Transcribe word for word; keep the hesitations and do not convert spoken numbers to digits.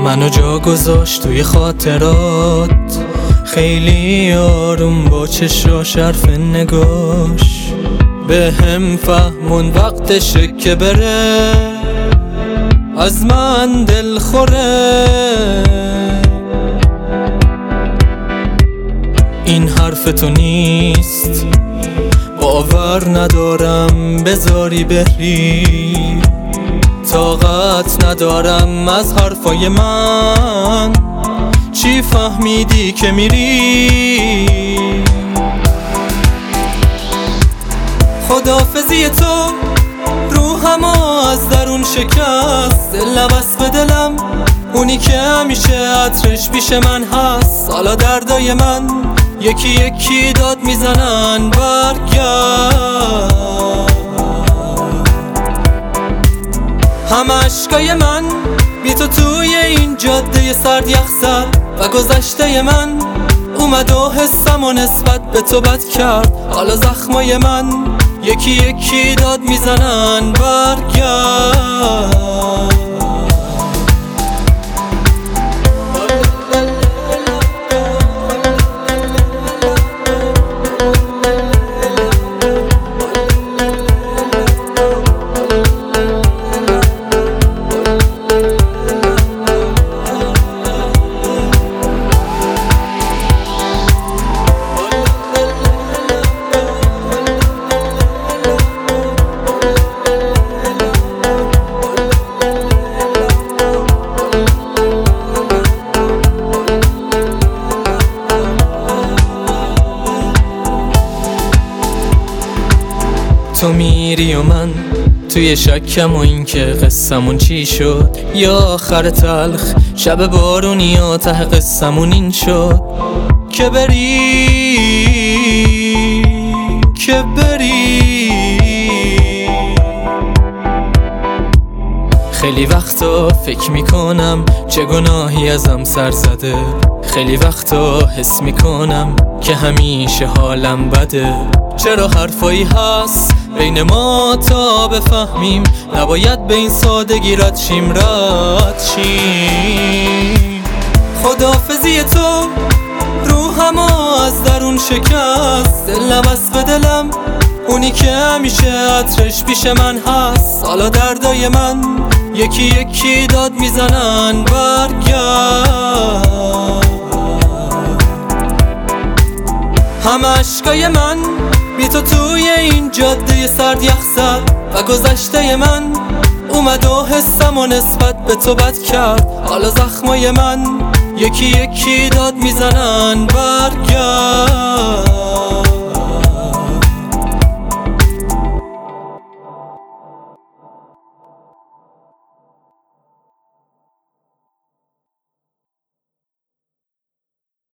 منو جا گذاشت توی خاطرات، خیلی آروم با چشاش حرف نگاش به هم فهمون وقتشه که بره، از من دل خوره. این حرف تو نیست، باور ندارم بذاری بری، طاقت ندارم از حرفای من، چی فهمیدی که میری؟ خداحافظی تو روحمو از درون شکست، دل نبست به دلم اونی که همیشه عطرش پیش من هست. حالا دردای من یکی یکی داد میزنن برگرد، همه عشقای من بی تو توی این جاده سرد یخزد و گذشته من اومد و حسم و نسبت به تو بد کرد. حالا زخمای من یکی یکی داد میزنن برگرد. تو میری و من توی شکم و این که قصمون چی شد، یا آخر تلخ شب بارونی یا ته قصمون این شد که بری که بری. خیلی وقتا فکر میکنم چه گناهی ازم سر زده، خیلی وقتا حس میکنم که همیشه حالم بده. چرا حرفایی هست بین ما تا بفهمیم، نباید به این سادگی رد شیم رد شیم. خداحافظی تو روحمو از درون شکست، دل نبست به دلم اونی که همیشه عطرش پیش من هست. حالا دردای من یکی یکی داد میزنن برگرد، همه عشقای من بی تو توی این جاده سرد یخزد و گذشته من اومد و حسم و نسبت به تو بد کرد. حالا زخمای من یکی یکی داد میزنن برگرد.